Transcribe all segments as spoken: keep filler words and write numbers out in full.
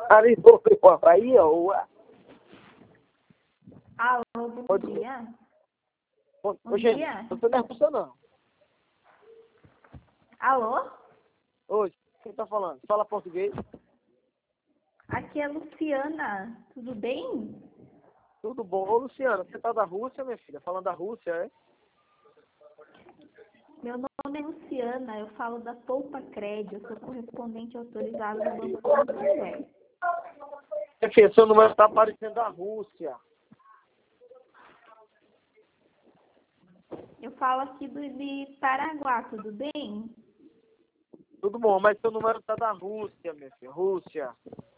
Ali, aí, ó. Alô, bom Oi, dia. Bom Bom dia. dia. Você não é russa, não. Alô? Oi, quem tá falando? Fala português? Aqui é Luciana. Tudo bem? Tudo bom. Ô, Luciana, você tá da Rússia, minha filha? Falando da Rússia, é? Meu nome é Luciana. Eu falo da Poupa Crédito. Eu sou correspondente autorizado do Banco Santander. Minha filha, seu número tá aparecendo da Rússia. Eu falo aqui do, de Paraguá. Tudo bem? Tudo bom, mas seu número tá da Rússia, minha filha. Rússia.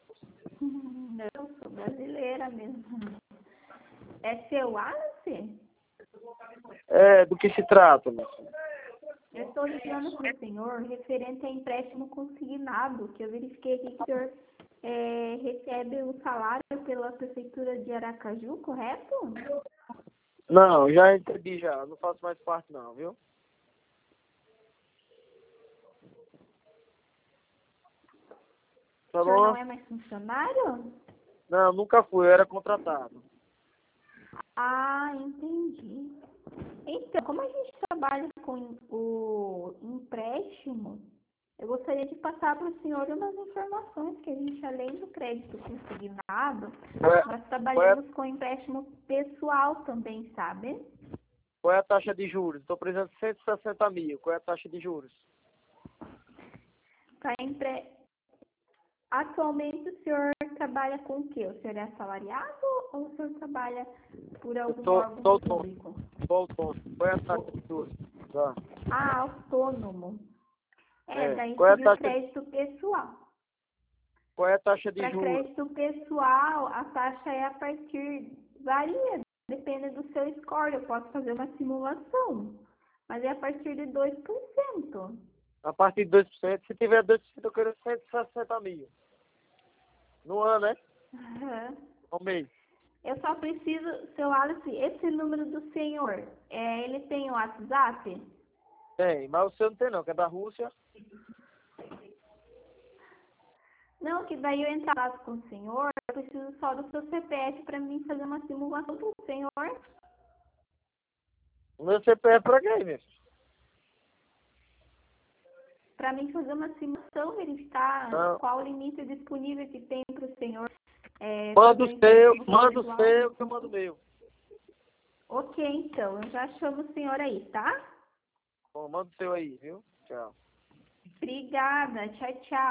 Eu sou brasileira mesmo. É seu Alice? É, do que se trata, minha filha? Eu estou ligando para o senhor referente a empréstimo consignado, que eu verifiquei aqui que o senhor é, recebe o salário pela Prefeitura de Aracaju, correto? Não, já entendi já. Não faço mais parte não, viu? Tá O senhor bom? não é mais funcionário? Não, nunca fui. Eu era contratado. Ah, entendi. Então, como a gente trabalha com o empréstimo, eu gostaria de passar para o senhor umas informações que a gente, além do crédito consignado, Qual é, nós qual é, trabalhamos com empréstimo pessoal também, sabe? qual é a taxa de juros? Estou precisando de cento e sessenta mil. Qual é a taxa de juros? Para empre... Atualmente o senhor trabalha com o quê? O senhor é assalariado ou o senhor trabalha por Eu algum tô, órgão tô autônomo. público? Tô autônomo. Qual é a taxa de juros? Tá. Ah, autônomo. É, É. daí Qual é a seria o taxa, crédito pessoal. qual é a taxa de Para juros? crédito pessoal, a taxa é a partir, varia, depende do seu score. Eu posso fazer uma simulação, mas é a partir de dois por cento. A partir de dois por cento. Se tiver dois por cento, eu quero cento e sessenta mil. No ano, né? Aham. No mês. Eu só preciso, seu Alice, esse número do senhor, é, ele tem o WhatsApp? Tem, mas o seu não tem não, que é da Rússia. Não, que daí eu entrar com o senhor, eu preciso só do seu C P F para mim fazer uma simulação para o senhor. O meu C P F pra quê, meu filho? Para mim fazer uma simulação, verificar Não. qual o limite disponível que tem para o senhor. É, Manda fazer o um seu, empréstimo manda o pessoal. seu, que eu mando o meu. Ok, então, eu já chamo o senhor aí, tá? Bom, manda o seu aí, viu? Tchau. Obrigada, tchau, tchau.